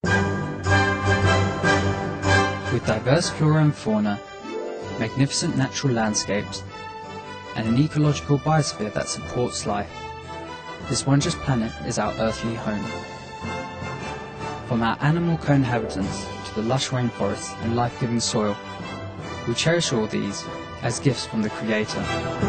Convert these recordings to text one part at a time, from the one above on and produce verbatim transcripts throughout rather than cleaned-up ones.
With diverse flora and fauna, magnificent natural landscapes, and an ecological biosphere that supports life, this wondrous planet is our earthly home. From our animal co-inhabitants to the lush rainforests and life-giving soil, we cherish all these as gifts from the Creator.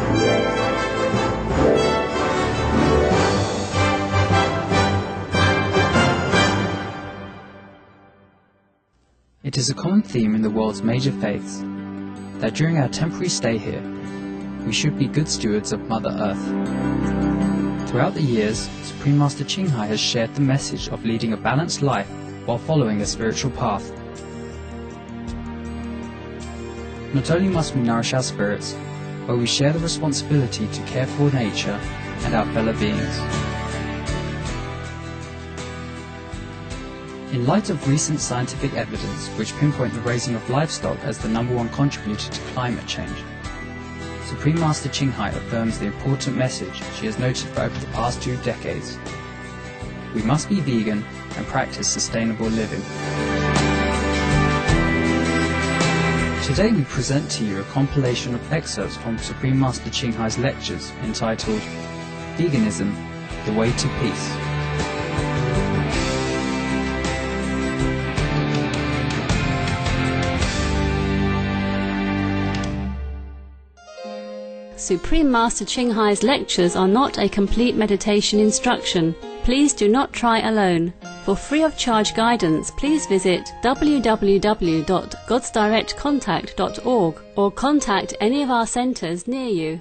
It is a common theme in the world's major faiths that during our temporary stay here, we should be good stewards of Mother Earth. Throughout the years, Supreme Master Ching Hai has shared the message of leading a balanced life while following a spiritual path. Not only must we nourish our spirits, but we share the responsibility to care for nature and our fellow beings. In light of recent scientific evidence which pinpoint the raising of livestock as the number one contributor to climate change, Supreme Master Ching Hai affirms the important message she has noted for over the past two decades. We must be vegan and practice sustainable living. Today we present to you a compilation of excerpts from Supreme Master Ching Hai's lectures entitled Veganism, the Way to Peace. Supreme Master Ching Hai's lectures are not a complete meditation instruction. Please do not try alone. For free of charge guidance, please visit w w w dot gods direct contact dot org or contact any of our centers near you.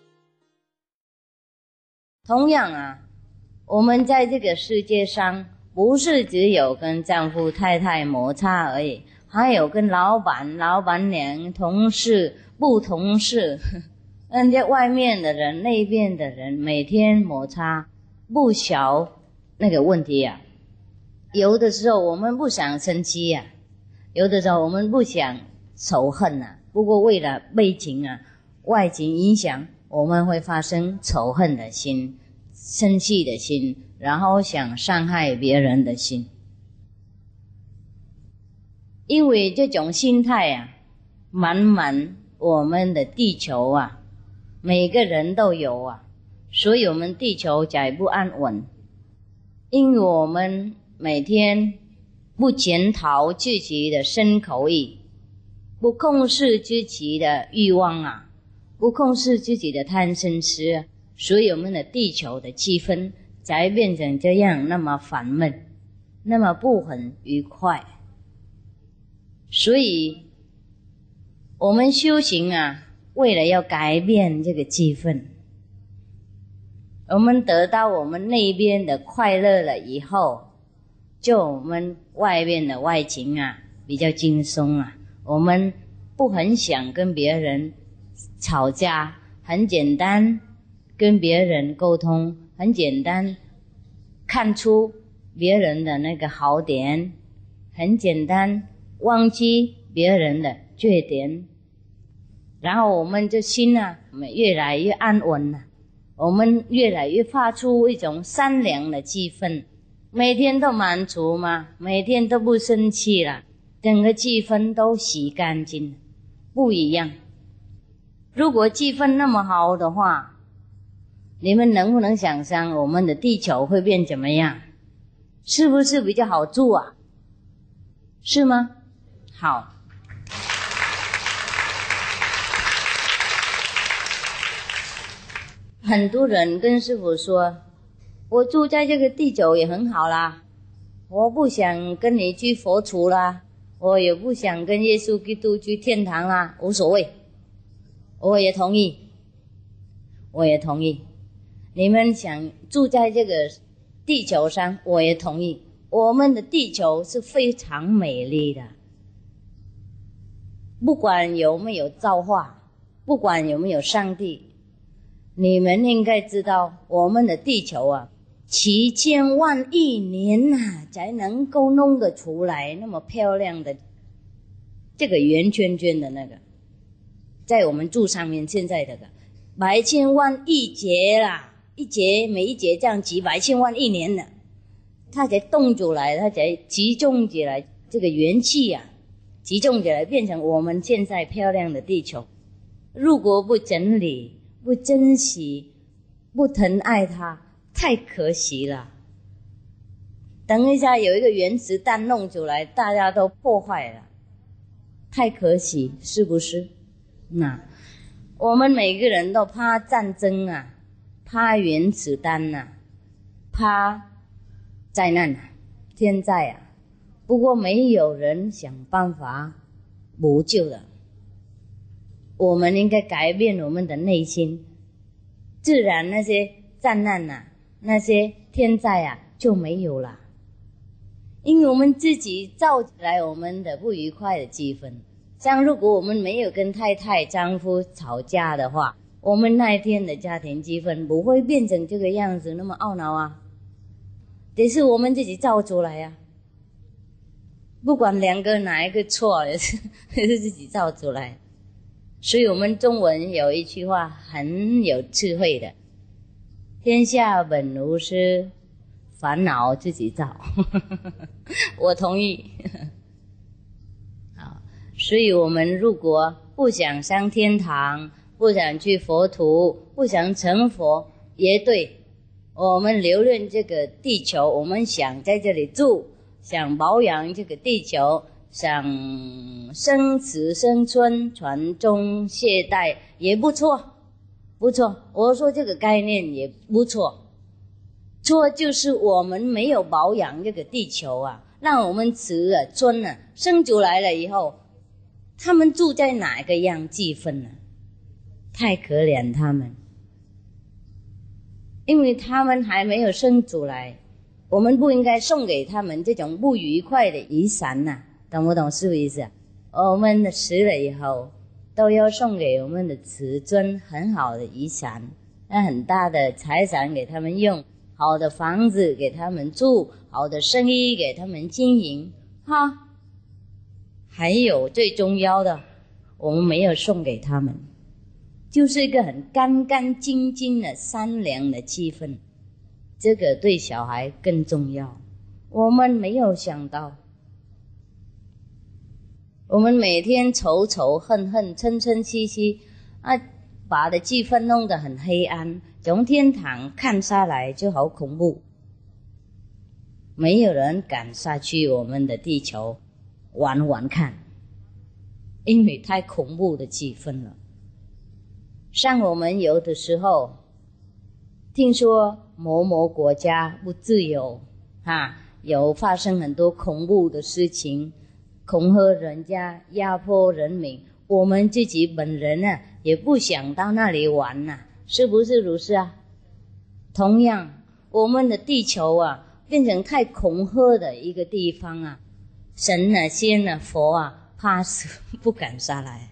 同样啊，我们在这个世界上不是只有跟丈夫太太摩擦而已，还有跟老板、老板娘、同事、不同事，人家外面的人、那边的人，每天摩擦，不小那个问题啊。有的时候我们不想生气呀、啊，有的时候我们不想仇恨啊。不过为了背景啊、外景影响，我们会发生仇恨的心、生气的心，然后想伤害别人的心。因为这种心态啊，满满我们的地球啊，每个人都有啊，所以我们地球才不安稳。因为我们每天不检讨自己的身口意，不控制自己的欲望啊，不控制自己的贪嗔痴啊，所以我们的地球的气氛才变成这样，那么烦闷，那么不很愉快。所以我们修行啊，为了要改变这个气氛，我们得到我们那边的快乐了以后，就我们外面的外境啊比较轻松啊，我们不很想跟别人吵架，很简单跟别人沟通，很简单看出别人的那个好点，很简单忘记别人的缺点，然后我们这心啊我们越来越安稳了，我们越来越发出一种善良的气氛，每天都满足嘛，每天都不生气了，整个气氛都洗干净，不一样。如果气氛那么好的话，你们能不能想象我们的地球会变怎么样？是不是比较好住啊？是吗？好。很多人跟师父说，我住在这个地球也很好啦，我不想跟你去佛处啦，我也不想跟耶稣基督去天堂啦，无所谓。我也同意，我也同意。你们想住在这个地球上，我也同意。我们的地球是非常美丽的，不管有没有造化，不管有没有上帝，你们应该知道我们的地球啊，七千万亿年啊才能够弄得出来那么漂亮的这个圆圈圈的那个，在我们住上面现在这个百千万亿劫啦，一劫每一劫这样几百千万亿年了， 它才动出来，它才集中起来，这个元气啊，集中起来变成我们现在漂亮的地球。如果不整理、不珍惜、不疼爱它，太可惜了。等一下有一个原子弹弄出来，大家都破坏了，太可惜，是不是？那我们每个人都怕战争啊，怕原子弹啊，怕灾难啊，天灾啊，不过没有人想办法补救的。我们应该改变我们的内心，自然那些战难啊，那些天灾啊就没有了。因为我们自己造起来我们的不愉快的气氛。像如果我们没有跟太太丈夫吵架的话，我们那一天的家庭气氛不会变成这个样子，那么懊恼啊。这是我们自己造出来啊，不管两个哪一个错，也是也是自己造出来。所以我们中文有一句话很有智慧的，天下本无事，烦恼自己造。我同意。好，所以我们如果不想上天堂，不想去佛土，不想成佛，也对，我们留恋这个地球，我们想在这里住，想保养这个地球，想生子生孙传宗接代也不错，不错。我说这个概念也不错，错就是我们没有保养这个地球啊，让我们子啊孙啊生出来了以后，他们住在哪个样气氛呢？太可怜他们，因为他们还没有生出来，我们不应该送给他们这种不愉快的遗产呐、啊，懂不懂是不是意思啊？我们死了以后都要送给我们的子孙很好的遗产，那很大的财产给他们用，好的房子给他们住，好的生意给他们经营哈。还有最重要的，我们没有送给他们，就是一个很干干净净的善良的气氛，这个对小孩更重要。我们没有想到，我们每天仇仇恨恨嗔嗔戚戚啊，把的气氛弄得很黑暗，从天堂看下来就好恐怖，没有人敢下去我们的地球玩玩看，因为太恐怖的气氛了。像我们有的时候听说某某国家不自由啊，有发生很多恐怖的事情，恐吓人家，压迫人民，我们自己本人啊也不想到那里玩啊，是不是如是啊？同样我们的地球啊变成太恐吓的一个地方啊，神啊仙啊佛啊怕死不敢下来。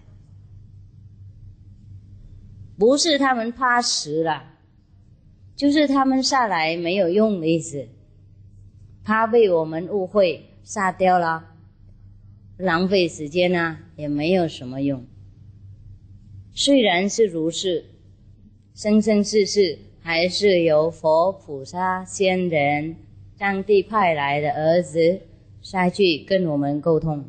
不是他们怕死了，就是他们下来没有用的意思，怕被我们误会杀掉了，浪费时间啊，也没有什么用。虽然是如是，生生世世还是由佛菩萨仙人上帝派来的儿子下去跟我们沟通，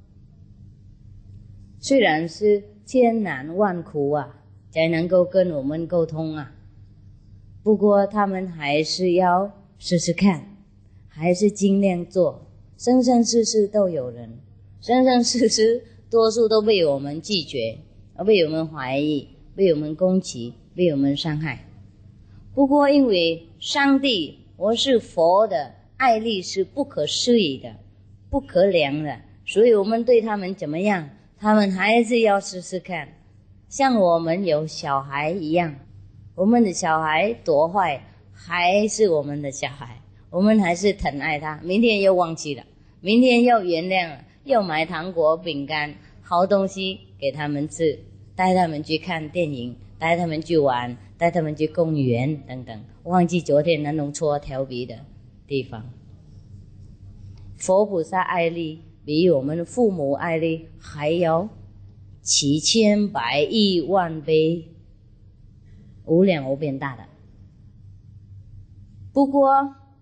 虽然是千难万苦啊才能够跟我们沟通啊，不过他们还是要试试看，还是尽量做。生生世世都有人，生生世世多数都被我们拒绝，被我们怀疑，被我们攻击，被我们伤害。不过因为上帝我是佛的爱力是不可思议的，不可量的，所以我们对他们怎么样，他们还是要试试看。像我们有小孩一样，我们的小孩多坏，还是我们的小孩，我们还是疼爱他。明天又忘记了，明天又原谅了，又买糖果饼干好东西给他们吃，带他们去看电影，带他们去玩，带他们去公园等等，忘记昨天那弄错调皮的地方。佛菩萨爱力比我们父母爱力还要七千百亿万倍无量无边大的。不过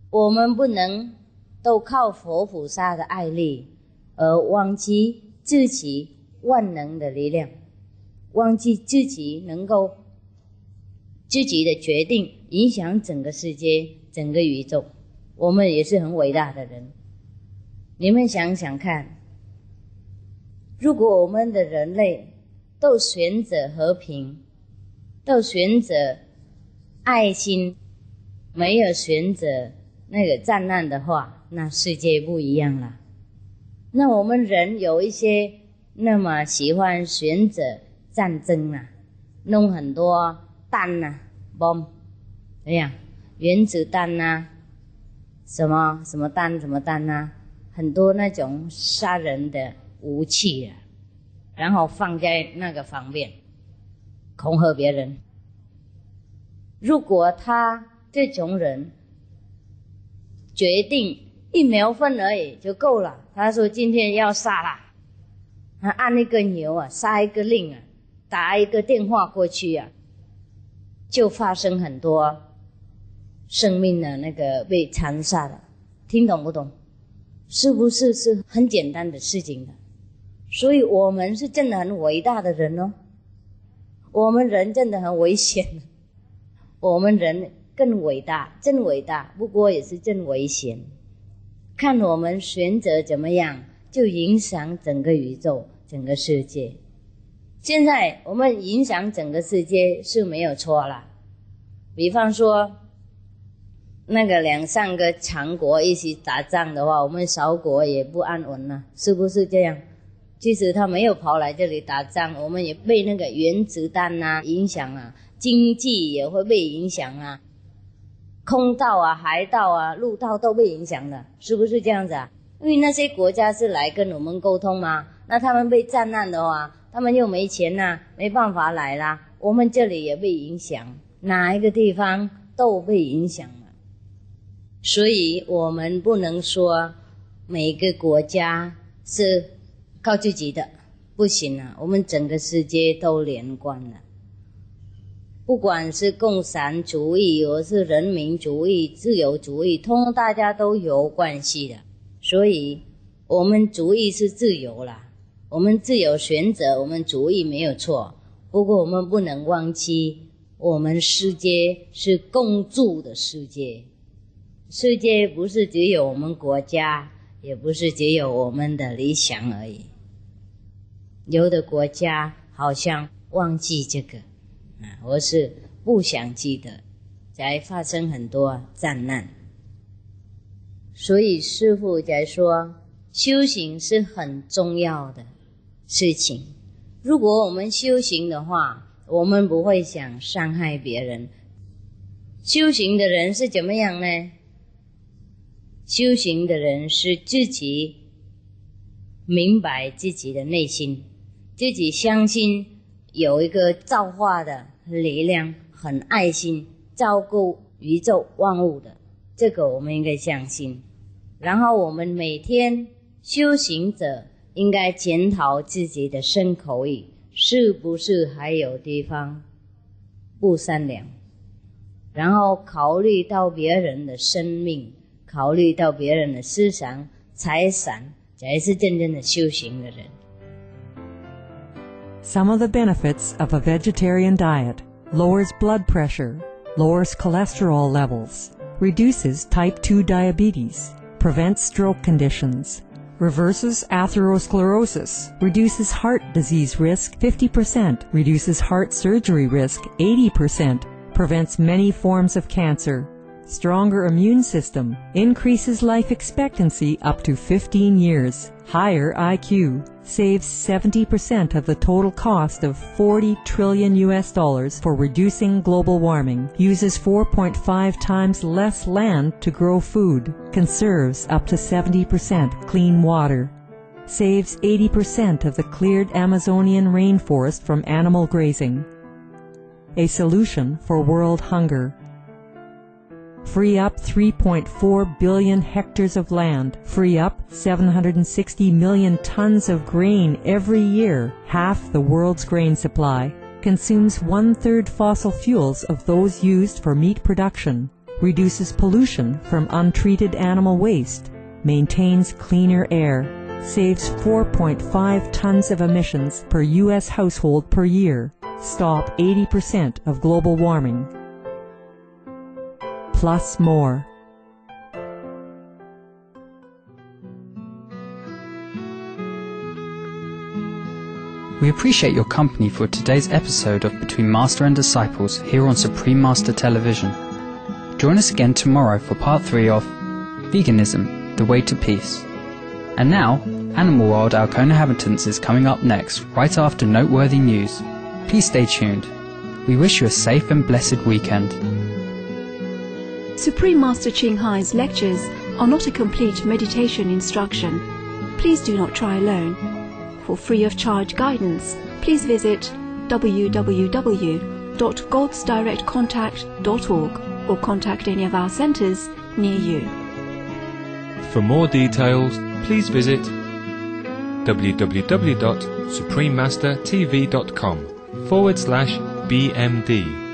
我们不能都靠佛菩萨的爱力而忘记自己万能的力量，忘记自己能够自己的决定影响整个世界整个宇宙。我们也是很伟大的人，你们想想看，如果我们的人类都选择和平，都选择爱心，没有选择那个战乱的话，那世界不一样了。那我们人有一些那么喜欢选择战争啊，弄很多弹啊 bomb 怎样，原子弹啊，什么什么弹什么弹啊，很多那种杀人的武器啊，然后放在那个方面恐吓别人。如果他这种人决定一苗分而已就够了，他说今天要杀了，他按一个钮啊，杀一个令啊，打一个电话过去啊，就发生很多生命的那个被残杀了。听懂不懂？是不是是很简单的事情的？所以我们是真的很伟大的人哦，我们人真的很危险，我们人更伟大，真伟大，不过也是真危险。看我们选择怎么样，就影响整个宇宙整个世界。现在我们影响整个世界是没有错啦，比方说那个两三个强国一起打仗的话，我们小国也不安稳了，是不是这样？即使他没有跑来这里打仗，我们也被那个原子弹啊影响啊，经济也会被影响啊，空道啊海道啊陆道都被影响了，是不是这样子啊？因为那些国家是来跟我们沟通嘛，那他们被战乱的话，他们又没钱啊，没办法来啦，我们这里也被影响，哪一个地方都被影响了。所以我们不能说每个国家是靠自己的，不行啊，我们整个世界都连贯了。不管是共产主义或是人民主义自由主义，通通大家都有关系的。所以我们主义是自由啦，我们自由选择，我们主义没有错，不过我们不能忘记我们世界是共住的世界，世界不是只有我们国家，也不是只有我们的理想而已。有的国家好像忘记这个啊，或是不想记得，才发生很多战难。所以师父才说修行是很重要的事情，如果我们修行的话，我们不会想伤害别人。修行的人是怎么样呢？修行的人是自己明白自己的内心，自己相信有一个造化的力量，很爱心照顾宇宙万物的，这个我们应该相信。然后我们每天修行者应该检讨自己的身口意，是不是还有地方不善良，然后考虑到别人的生命，考虑到别人的思想财产，才是真正的修行的人。 Some of the benefits of a vegetarian diet: lowers blood pressure, lowers cholesterol levels, reduces type two diabetes, prevents stroke conditions, reverses atherosclerosis, reduces heart disease risk fifty percent, reduces heart surgery risk eighty percent, prevents many forms of cancer, stronger immune system, increases life expectancy up to fifteen years, higher I Q, saves seventy percent of the total cost of forty trillion U S dollars for reducing global warming, uses four point five times less land to grow food, conserves up to seventy percent clean water, saves eighty percent of the cleared Amazonian rainforest from animal grazing. A solution for world hunger. Free up three point four billion hectares of land, free up seven hundred sixty million tons of grain every year, half the world's grain supply, consumes one-third fossil fuels of those used for meat production, reduces pollution from untreated animal waste, maintains cleaner air, saves four point five tons of emissions per U S household per year, stop eighty percent of global warming. Plus more. We appreciate your company for today's episode of Between Master and Disciples here on Supreme Master Television. Join us again tomorrow for part three of Veganism, the Way to Peace. And now, Animal World Our Cohabitants is coming up next, right after noteworthy news. Please stay tuned. We wish you a safe and blessed weekend. Supreme Master Ching Hai's lectures are not a complete meditation instruction. Please do not try alone. For free of charge guidance, please visit w w w dot gods direct contact dot org or contact any of our centres near you. For more details, please visit w w w dot supreme master t v dot com forward slash B M D.